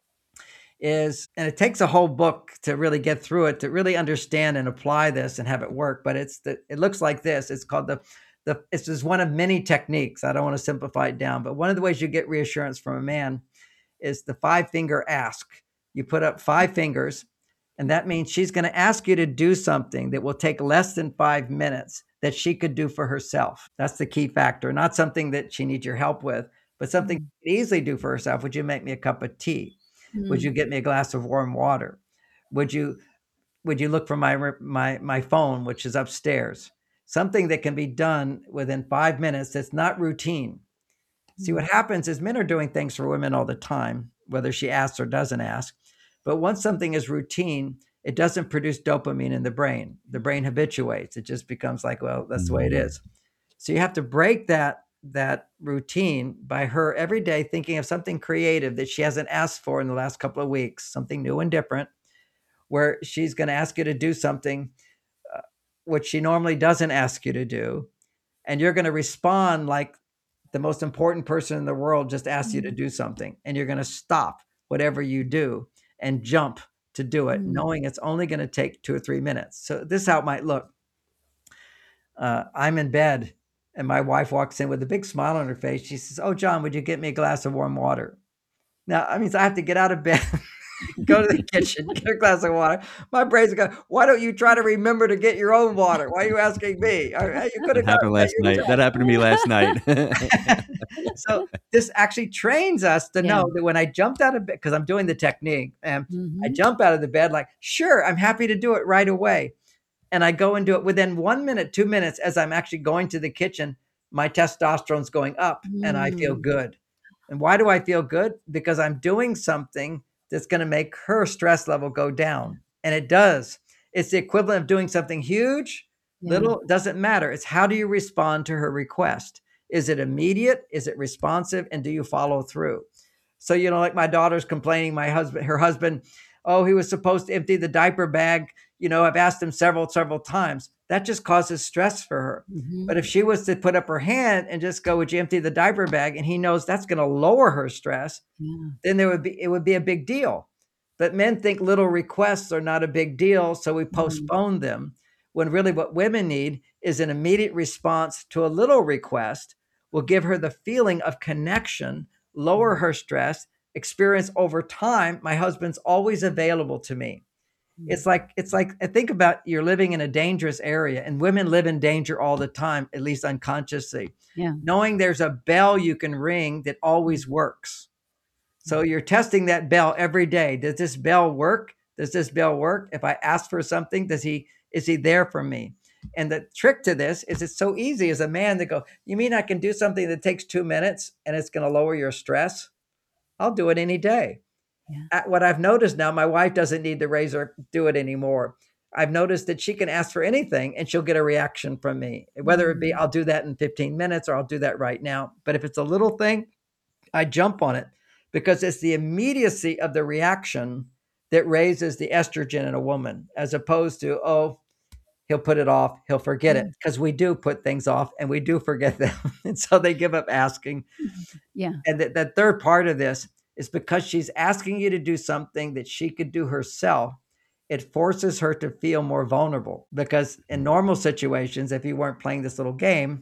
is, and it takes a whole book to really get through it, to really understand and apply this and have it work. But it looks like this. It's called it's just one of many techniques. I don't want to simplify it down, but one of the ways you get reassurance from a man is the 5-finger ask. You put up 5 fingers, and that means she's going to ask you to do something that will take less than 5 minutes that she could do for herself. That's the key factor. Not something that she needs your help with, but something she could easily do for herself. Would you make me a cup of tea? Would you get me a glass of warm water? Would you look for my phone, which is upstairs? Something that can be done within 5 minutes that's not routine. See, what happens is men are doing things for women all the time, whether she asks or doesn't ask. But once something is routine, it doesn't produce dopamine in the brain. The brain habituates. It just becomes like, well, that's the way it is. So you have to break that routine by her every day thinking of something creative that she hasn't asked for in the last couple of weeks, something new and different, where she's going to ask you to do something which she normally doesn't ask you to do. And you're going to respond like the most important person in the world just asked you to do something. And you're going to stop whatever you do and jump to do it, knowing it's only going to take 2 or 3 minutes. So this is how it might look. I'm in bed, and my wife walks in with a big smile on her face. She says, "Oh, John, would you get me a glass of warm water?" Now, I mean, I have to get out of bed, go to the kitchen, get a glass of water. My brain's going, why don't you try to remember to get your own water? Why are you asking me? You could have happened last night. That happened to me last night. So this actually trains us to know that when I jumped out of bed, because I'm doing the technique, and I jump out of the bed like, sure, I'm happy to do it right away. And I go and do it within 1 minute, 2 minutes, as I'm actually going to the kitchen, my testosterone's going up and I feel good. And why do I feel good? Because I'm doing something that's going to make her stress level go down. And it does. It's the equivalent of doing something huge, little, doesn't matter. It's how do you respond to her request? Is it immediate? Is it responsive? And do you follow through? So, like my daughter's complaining, her husband, oh, he was supposed to empty the diaper bag. I've asked him several times. That just causes stress for her. But if she was to put up her hand and just go, would you empty the diaper bag? And he knows that's going to lower her stress, then it would be a big deal. But men think little requests are not a big deal, so we postpone them, when really what women need is an immediate response to a little request will give her the feeling of connection, lower her stress, experience over time, my husband's always available to me. It's like I think about, you're living in a dangerous area, and women live in danger all the time, at least unconsciously. Knowing there's a bell you can ring that always works. So you're testing that bell every day. Does this bell work? Does this bell work? If I ask for something, is he there for me? And the trick to this is it's so easy as a man to go, you mean I can do something that takes 2 minutes and it's going to lower your stress? I'll do it any day. What I've noticed now, my wife doesn't need the razor, do it anymore. I've noticed that she can ask for anything and she'll get a reaction from me, whether it be, I'll do that in 15 minutes or I'll do that right now. But if it's a little thing, I jump on it, because it's the immediacy of the reaction that raises the estrogen in a woman, as opposed to, oh, he'll put it off, he'll forget it, because we do put things off and we do forget them. And so they give up asking. And the third part of this is because she's asking you to do something that she could do herself, it forces her to feel more vulnerable. Because in normal situations, if you weren't playing this little game,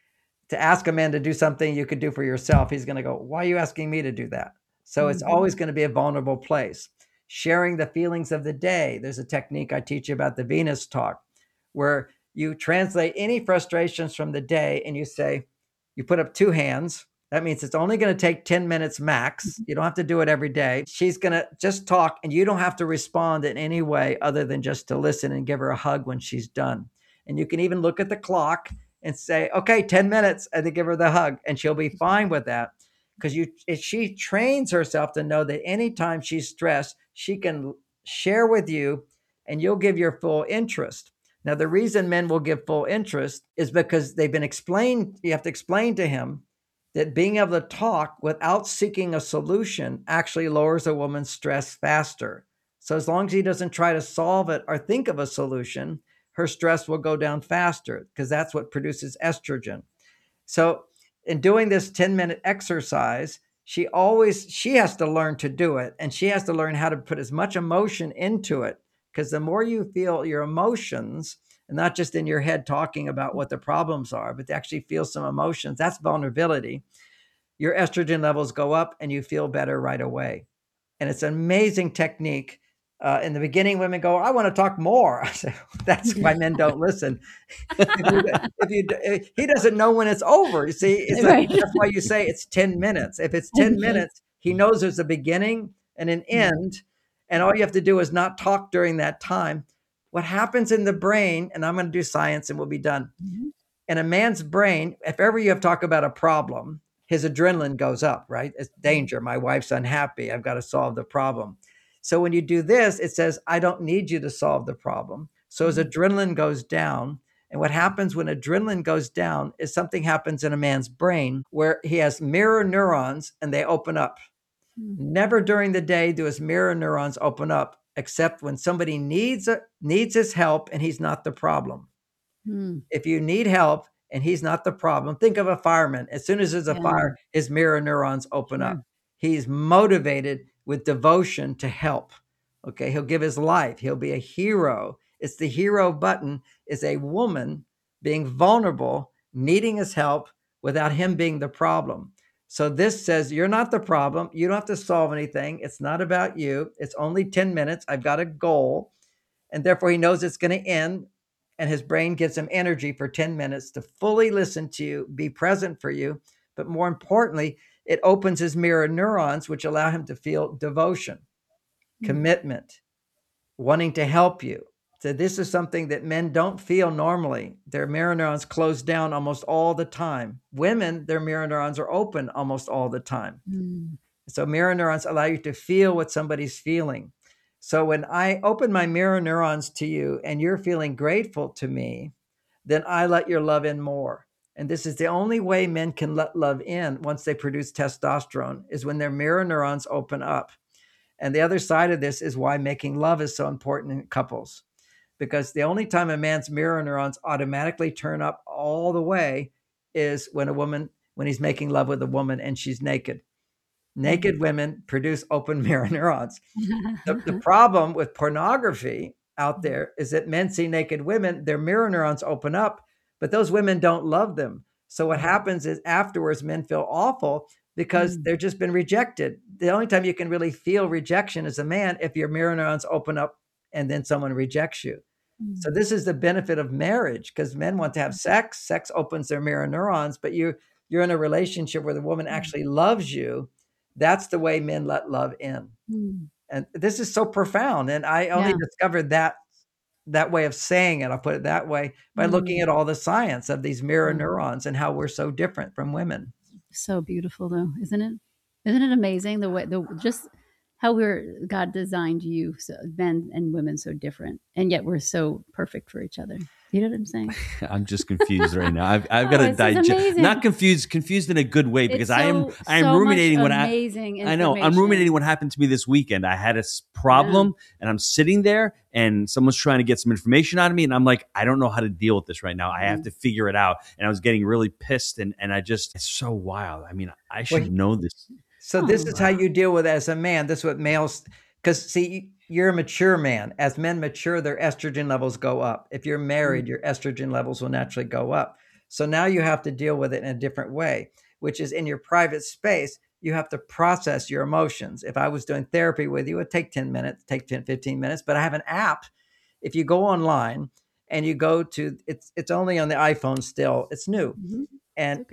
to ask a man to do something you could do for yourself, he's going to go, why are you asking me to do that? So it's always going to be a vulnerable place. Sharing the feelings of the day. There's a technique I teach you about, the Venus talk, where you translate any frustrations from the day and you say, you put up 2 hands. That means it's only going to take 10 minutes max. You don't have to do it every day. She's going to just talk, and you don't have to respond in any way other than just to listen and give her a hug when she's done. And you can even look at the clock and say, okay, 10 minutes, and then give her the hug, and she'll be fine with that. Because she trains herself to know that anytime she's stressed, she can share with you and you'll give your full interest. Now, the reason men will give full interest is because they've been explained, you have to explain to him that being able to talk without seeking a solution actually lowers a woman's stress faster. So as long as he doesn't try to solve it or think of a solution, her stress will go down faster because that's what produces estrogen. So in doing this 10-minute exercise, she has to learn to do it, and she has to learn how to put as much emotion into it, because the more you feel your emotions, and not just in your head talking about what the problems are, but to actually feel some emotions, that's vulnerability. Your estrogen levels go up and you feel better right away. And it's an amazing technique. In the beginning, women go, I want to talk more. I say, that's why men don't listen. He doesn't know when it's over. You see, it's Right. that's why you say it's 10 minutes. If it's 10 minutes, he knows there's a beginning and an end. And all you have to do is not talk during that time. What happens in the brain, and I'm going to do science and we'll be done. Mhm. In a man's brain, if ever you have to talk about a problem, his adrenaline goes up, right? It's danger. My wife's unhappy. I've got to solve the problem. So when you do this, it says, I don't need you to solve the problem. So his adrenaline goes down. And what happens when adrenaline goes down is something happens in a man's brain where he has mirror neurons and they open up. Never during the day do his mirror neurons open up, except when somebody needs his help and he's not the problem. Mm. If you need help and he's not the problem, think of a fireman. As soon as there's a fire, his mirror neurons open up. He's motivated with devotion to help. Okay, he'll give his life. He'll be a hero. It's the hero button is a woman being vulnerable, needing his help without him being the problem. So this says, you're not the problem. You don't have to solve anything. It's not about you. It's only 10 minutes. I've got a goal. And therefore he knows it's going to end. And his brain gives him energy for 10 minutes to fully listen to you, be present for you. But more importantly, it opens his mirror neurons, which allow him to feel devotion, commitment, wanting to help you. So this is something that men don't feel normally. Their mirror neurons close down almost all the time. Women, their mirror neurons are open almost all the time. So mirror neurons allow you to feel what somebody's feeling. So when I open my mirror neurons to you and you're feeling grateful to me, then I let your love in more. And this is the only way men can let love in once they produce testosterone, is when their mirror neurons open up. And the other side of this is why making love is so important in couples. Because the only time a man's mirror neurons automatically turn up all the way is when he's making love with a woman and she's naked. Naked women produce open mirror neurons. The problem with pornography out there is that men see naked women, their mirror neurons open up, but those women don't love them. So what happens is afterwards, men feel awful because they've just been rejected. The only time you can really feel rejection as a man if your mirror neurons open up and then someone rejects you. So this is the benefit of marriage, because men want to have sex. Sex opens their mirror neurons, but you're in a relationship where the woman actually loves you. That's the way men let love in. And this is so profound. And I only discovered that way of saying it, I'll put it that way, by looking at all the science of these mirror neurons and how we're so different from women. So beautiful, though, isn't it? Isn't it amazing just how God designed you, so men and women, so different, and yet we're so perfect for each other. You know what I'm saying? I'm just confused right now. I've got to digest. Not confused in a good way, because I am ruminating what I know. I'm ruminating what happened to me this weekend. I had a problem, and I'm sitting there, and someone's trying to get some information out of me, and I'm like, I don't know how to deal with this right now. I have to figure it out. And I was getting really pissed, and it's so wild. I mean, I should know this. So this is how you deal with it as a man. This is what males, because see, you're a mature man. As men mature, their estrogen levels go up. If you're married, your estrogen levels will naturally go up. So now you have to deal with it in a different way, which is in your private space. You have to process your emotions. If I was doing therapy with you, it would take 10 minutes, take 10, 15 minutes, but I have an app. If you go online and you go to, it's only on the iPhone still, it's new. And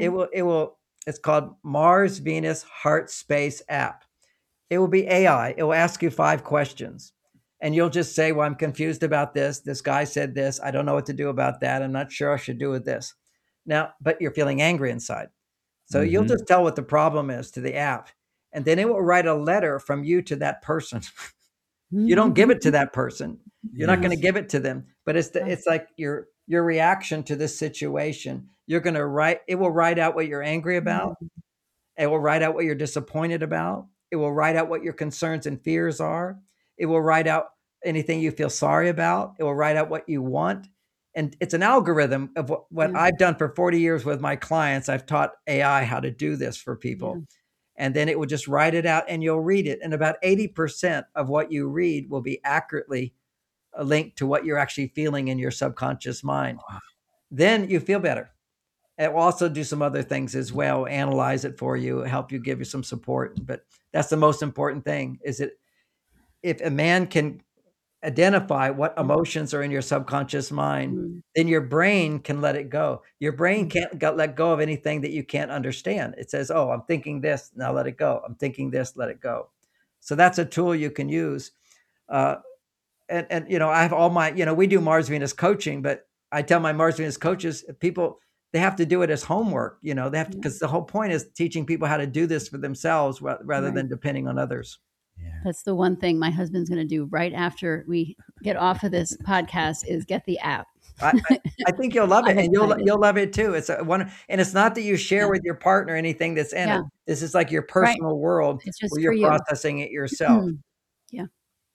it's called Mars Venus Heart Space app. It will be AI. It will ask you 5 questions. And you'll just say, well, I'm confused about this. This guy said this. I don't know what to do about that. I'm not sure I should do with this. Now, but you're feeling angry inside. So you'll Mhm. just tell what the problem is to the app, and then it will write a letter from you to that person. You don't give it to that person. You're not going to Yes. give it to them, but it's like your reaction to this situation. You're going to write, it will write out what you're angry about. It will write out what you're disappointed about. It will write out what your concerns and fears are. It will write out anything you feel sorry about. It will write out what you want. And it's an algorithm of what Yeah. I've done for 40 years with my clients. I've taught AI how to do this for Yeah. people. And then it will just write it out and you'll read it. And about 80% of what you read will be accurately linked to what you're actually feeling in your subconscious mind. Wow. Then you feel better. It will also do some other things as well, analyze it for you, help you, give you some support. But that's the most important thing is that if a man can identify what emotions are in your subconscious mind, Mm. then your brain can let it go. Your brain Mm. can't let go of anything that you can't understand. It says, oh, I'm thinking this, now let it go. I'm thinking this, let it go. So that's a tool you can use. Uh, and I have all my, we do Mars Venus coaching, but I tell my Mars Venus coaches, people, they have to do it as homework. They have to, Yeah. because the whole point is teaching people how to do this for themselves rather Right. than depending on others. Yeah. That's the one thing my husband's going to do right after we get off of this podcast is get the app. I think you'll love it, I'm and excited. you'll love it too. It's a one, and it's not that you share Yeah. with your partner anything that's in Yeah. it. This is like your Right. personal world It's just where for you're you. processing it yourself. Yeah.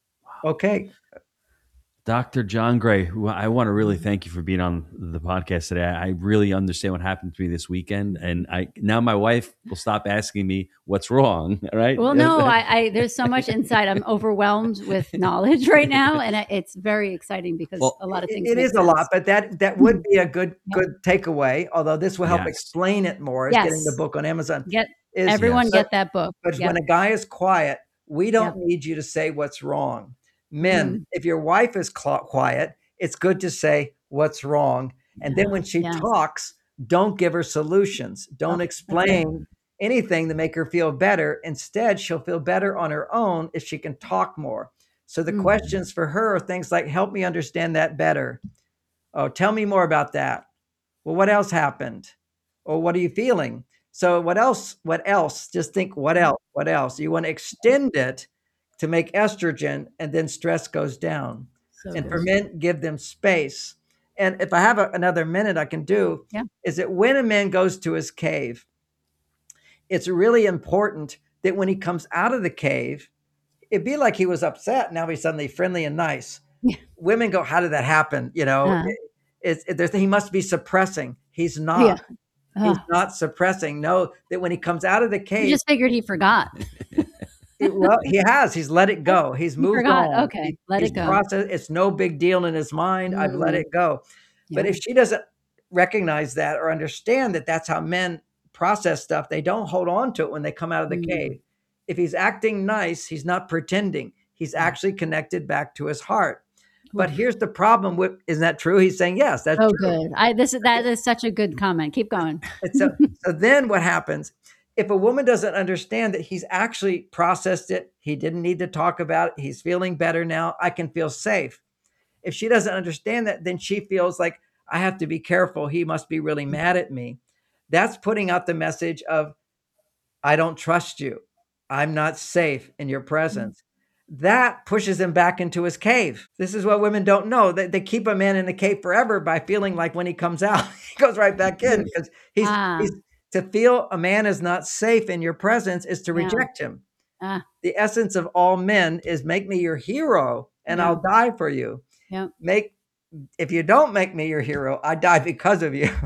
Okay. Dr. John Gray, who I want to really thank you for being on the podcast today. I really understand what happened to me this weekend, and now my wife will stop asking me what's wrong. Right? Well, no, I there's so much inside. I'm overwhelmed with knowledge right now, and it's very exciting because Well, a lot of things It make is a lot, sense. but that would be a good takeaway. Although this will help Yes. explain it more. Is getting the Yes. book on Amazon. Get Is everyone Yes. get that book. But Yep. when a guy is quiet, we don't Yep. need you to say what's wrong. Men, Mm. if your wife is quiet, it's good to say what's wrong. And then when she Yes. talks, don't give her solutions. Don't Oh, explain anything to make her feel better. Instead, she'll feel better on her own if she can talk more. So the Mm. questions for her are things like, help me understand that better. Oh, tell me more about that. Well, what else happened? Or what are you feeling? So what else? What else? Just think, what else? What else? You want to extend it to make estrogen, and then stress goes down. So And good. for men, give them space. And if I have another minute, I can do Yeah. is that when a man goes to his cave, it's really important that when he comes out of the cave, it'd be like he was upset. Now he's suddenly friendly and nice. Yeah. Women go, how did that happen? He must be suppressing. He's not. Yeah. He's Oh, not suppressing. Know that when he comes out of the you cave, just figured he forgot. he has. He's let it go. He's He moved forgot. on. Okay, let He's it go. processed. It's no big deal in his mind. I've let Mm. it go. But Yeah. if she doesn't recognize that or understand that that's how men process stuff, they don't hold on to it when they come out of the Mm. cave. If he's acting nice, he's not pretending. He's actually connected back to his heart. But here's the problem with, isn't that true? He's saying, yes, that's Oh, true. good. That is such a good comment. Keep going. And so then what happens if a woman doesn't understand that he's actually processed it, he didn't need to talk about it, he's feeling better now, I can feel safe. If she doesn't understand that, then she feels like I have to be careful. He must be really mad at me. That's putting out the message of, I don't trust you. I'm not safe in your presence. That pushes him back into his cave. This is what women don't know. They keep a man in the cave forever by feeling like when he comes out, he goes right back in because he's to feel a man is not safe in your presence is to Yeah. reject him. Ah. The essence of all men is make me your hero and Yeah. I'll die for you. Yep. If you don't make me your hero, I die because of you.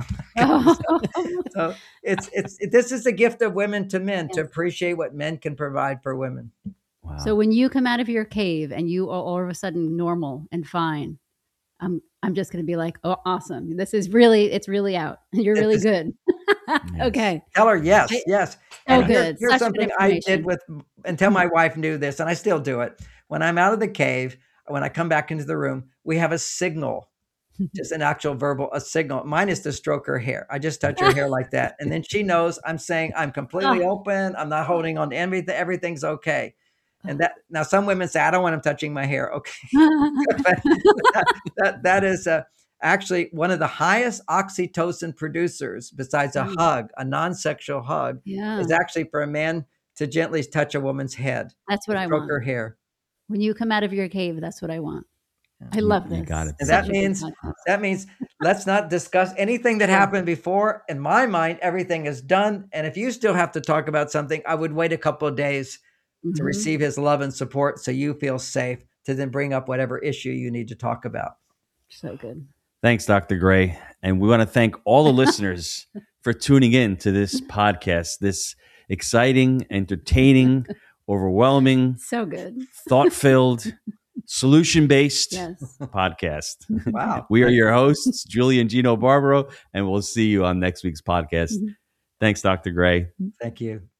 So this is a gift of women to men to appreciate what men can provide for women. Wow. So when you come out of your cave and you are all of a sudden normal and fine, I'm just going to be like, oh, awesome. It's really out. You're really good. Okay. Tell her yes. Oh, And good. here's Such something good I did information. until my wife knew this, and I still do it. When I'm out of the cave, when I come back into the room, we have a signal, just an actual a signal. Mine is to stroke her hair. I just touch her hair like that. And then she knows I'm saying I'm completely open. I'm not holding on to anything. Everything's okay. And now some women say, I don't want him touching my hair. Okay. that is actually one of the highest oxytocin producers besides a hug, a non-sexual hug, Yeah. is actually for a man to gently touch a woman's head, That's what I stroke want. her hair. When you come out of your cave, that's what I want. I love this. You got it. And Such that a good means podcast. let's not discuss anything that happened before. In my mind, everything is done. And if you still have to talk about something, I would wait a couple of days to Mhm. receive his love and support so you feel safe to then bring up whatever issue you need to talk about. So good. Thanks, Dr. Gray. And we want to thank all the listeners for tuning in to this podcast, this exciting, entertaining, overwhelming, So good. thought-filled, solution-based Yes. podcast. Wow. We are your hosts, Julie and Gino Barbaro, and we'll see you on next week's podcast. Thanks, Dr. Gray. Thank you.